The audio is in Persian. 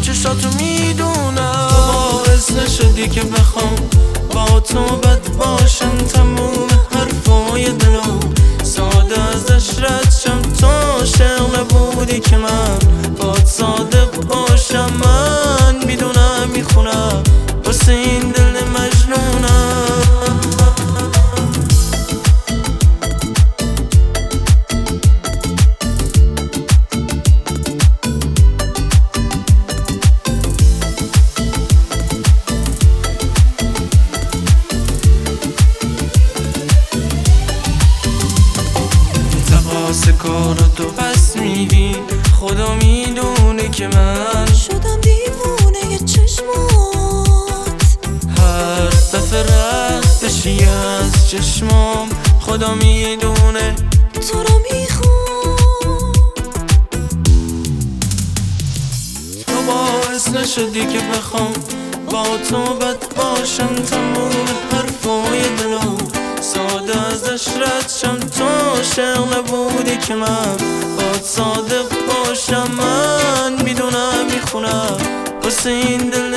چشاتو میدونم. تو باعث نشدی که بخوام با تو بد باشم، تموم حرفای دلو ساده ازش رد شم. تو عاشق نبودی که من باهات صادق باشم. من میدونم میخونم واسه این دل مجنونم. تقاس کار تو پس میدی، خدا میدونه که من شدم دیوونه چشمات. هر دفعه رد بشی از چشمام، خدا میدونه تو رو میخوام. تو باعث نشدی که بخوام با تو بد باشم، تموم حرفای دلو ساده ازش رد شم. تو عاشق نبودی که من باهات صادق باشم. من میدونم میخونم واسه این دل